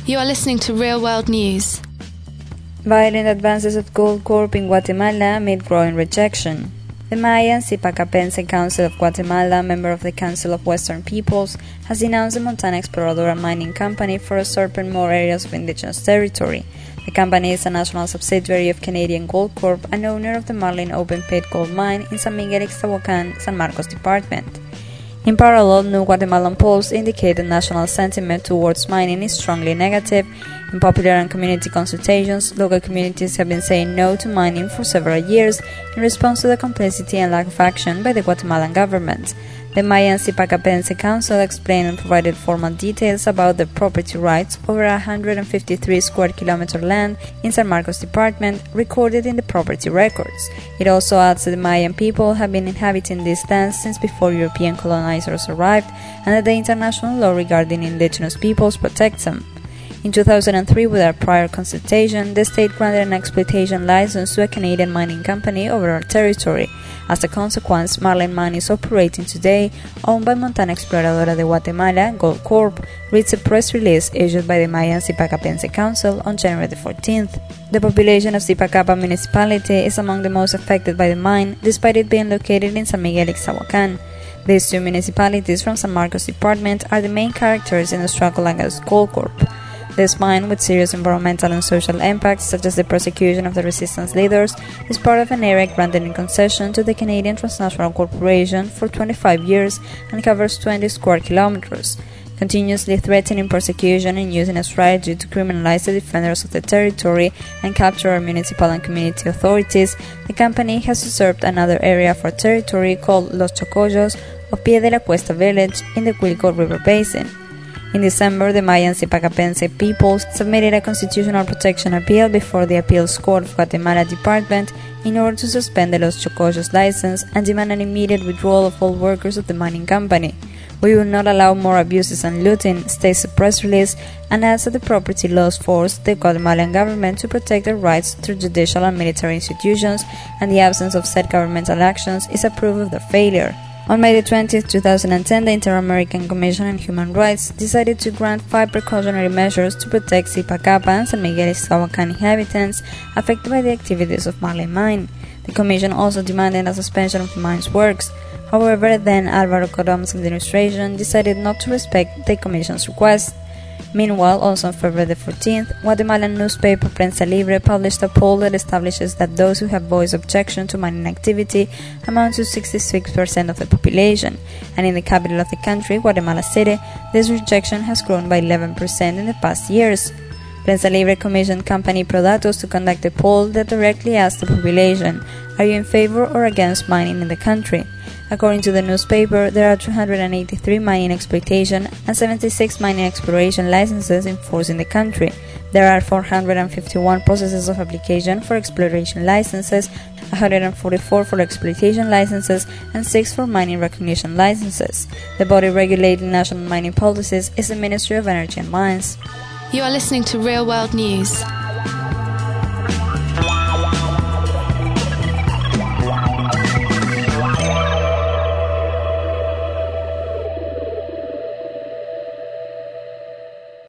You are listening to Real World News. Violent advances of Goldcorp in Guatemala amid growing rejection. The Mayan Zipacapense Council of Guatemala, member of the Council of Western Peoples, has denounced the Montana Exploradora mining company for usurping more areas of indigenous territory. The company is a national subsidiary of Canadian Goldcorp and owner of the Marlin open-pit gold mine in San Miguel Ixtahuacan, San Marcos Department. In parallel, New Guatemalan polls indicate that national sentiment towards mining is strongly negative. In popular and community consultations, local communities have been saying no to mining for several years in response to the complexity and lack of action by the Guatemalan government. The Mayan Zipacapense Council explained and provided formal details about the property rights over 153 square kilometer land in San Marcos Department recorded in the property records. It also adds that the Mayan people have been inhabiting these lands since before European colonizers arrived and that the international law regarding indigenous peoples protects them. In 2003, with a prior consultation, the state granted an exploitation license to a Canadian mining company over our territory. As a consequence, Marlin Mine is operating today, owned by Montana Exploradora de Guatemala, Goldcorp, reads a press release issued by the Mayan Zipacapense Council on January 14th. The population of Zipacapa municipality is among the most affected by the mine, despite it being located in San Miguel Ixtahuacan. These two municipalities from San Marcos Department are the main characters in the struggle against Goldcorp. This mine, with serious environmental and social impacts such as the persecution of the resistance leaders, is part of an area granted in concession to the Canadian Transnational Corporation for 25 years and covers 20 square kilometers. Continuously threatening persecution and using a strategy to criminalize the defenders of the territory and capture our municipal and community authorities, the company has usurped another area of our territory called Los Chocollos, or Pie de la Cuesta village, in the Quilco River Basin. In December, the Mayan Zipacapense peoples submitted a constitutional protection appeal before the Appeals Court of Guatemala Department in order to suspend the Los Chocollos license and demand an immediate withdrawal of all workers of the mining company. We will not allow more abuses and looting, states the press release, and adds that the property laws force the Guatemalan government to protect their rights through judicial and military institutions, and the absence of said governmental actions is a proof of their failure. On May 20, 2010, the Inter-American Commission on Human Rights decided to grant 5 precautionary measures to protect Zipacapa and San Miguel Ixtahuacan inhabitants affected by the activities of Marlin Mine. The Commission also demanded a suspension of the mine's works. However, then Álvaro Codom's administration decided not to respect the Commission's request. Meanwhile, also on February 14th, Guatemalan newspaper Prensa Libre published a poll that establishes that those who have voiced objection to mining activity amount to 66% of the population, and in the capital of the country, Guatemala City, this rejection has grown by 11% in the past years. Prensa Libre commissioned company Prodatos to conduct a poll that directly asked the population, "Are you in favor or against mining in the country?" According to the newspaper, there are 283 mining exploitation and 76 mining exploration licenses in force in the country. There are 451 processes of application for exploration licenses, 144 for exploitation licenses, and 6 for mining recognition licenses. The body regulating national mining policies is the Ministry of Energy and Mines. You are listening to Real World News.